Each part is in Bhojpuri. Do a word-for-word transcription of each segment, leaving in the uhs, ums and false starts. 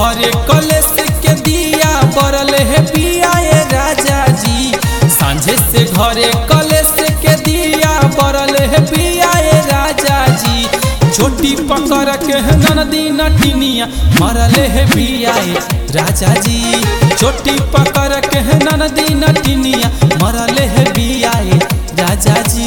घरे कलेश के दिया बरल है पिया ए राजा जी। सांझे से घरे कलेश के दिया बरल है पिया ए राजा जी। छोटी पकड़ के ननदी नटिनिया मरल है पिया ए राजा जी। छोटी पकड़ के ननदी नटिनिया मरल है पिया ए राजा जी।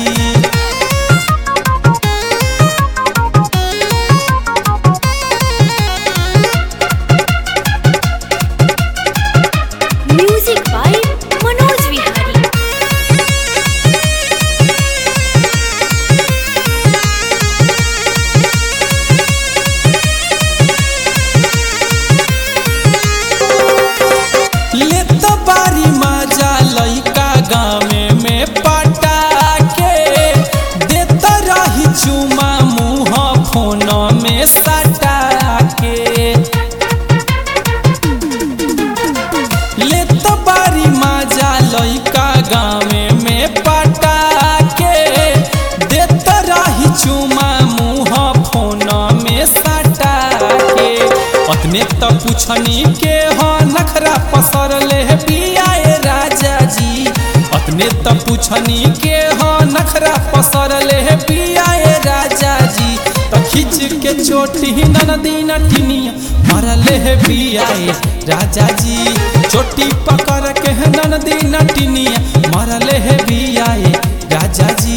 अपने तो पूछनी के हो नखरा पसरले है पिया ए राजा जी। अपने तो पूछनी के हो नखरा पसरले है पिया ए राजा जी। तो खींच के चोटी ननदी नटिनिया मरले है पिया ए राजा जी। चोटी पकड़ के ननदी नटिनिया मरले है पिया ए राजा जी।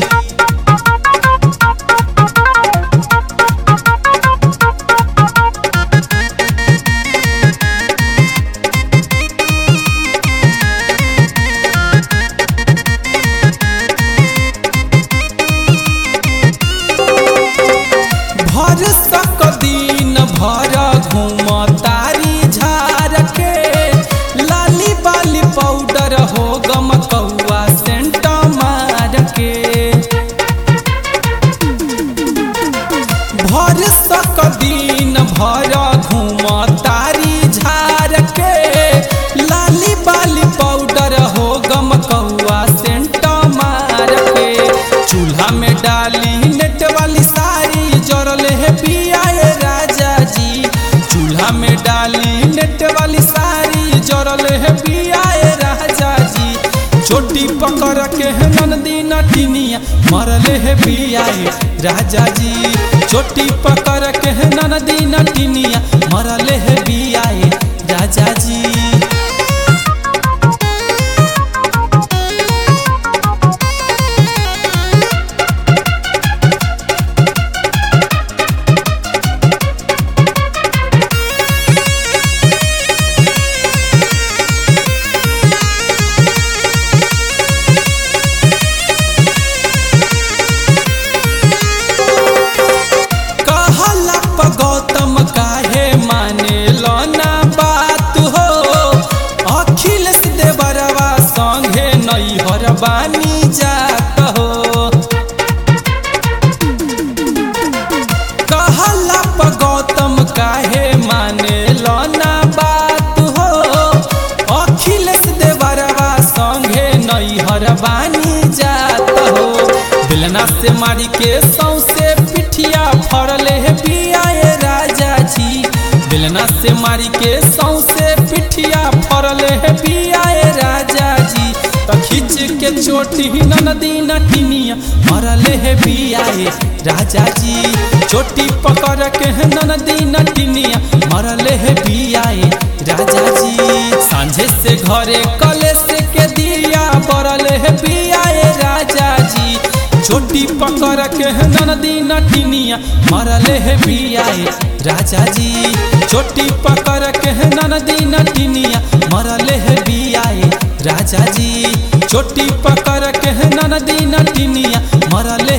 भर घूम तारी झार के लाली बाली पाउडर हो गम कौआ सेंट मार के। भर सक दिन भर घूम तारी झार के लाली बाली पाउडर हो गम कौआ सेंट मार के। चूल्हा में डाली नेट वाली सारी जरल है पिया ए राजा जी। चूल्हा में डाली नेट वाली सारी जरल है पिया ए राजा जी। छोटी पकड़ के ननदी नटिनिया मरल है पिया ए राजा जी। छोटी पकड़ के ननदी नटिनिया मरल है पिया ए राजा जी। बानी जात हो कहला प गौतम काहे माने लना बात हो। अखिलेश देवरवा संगे नैहर बानी जात हो। बेलना से मारी के सौसे पिठिया फड़ले है पिया ए राजा जी। बेलना से मारी के सौसे पिठिया फड़ले है पिया ए राजा जी। तो खींच के चोटी ननदी नटिनिया मरले है पिया ए राजा जी। चोटी पकड़ के ननदी नटिनिया मरले है पिया ए राजा जी। सांझे से घरे कलेश के दिया बरल है पिया ए राजा जी। चोटी पकड़ के ननदी नटिनिया मरले है पिया ए राजा जी। चोटी पकड़ के ननदी नटिनिया मरले है पिया ए राजा जी। चोटी पकड़ के ननदी नटिनिया मरले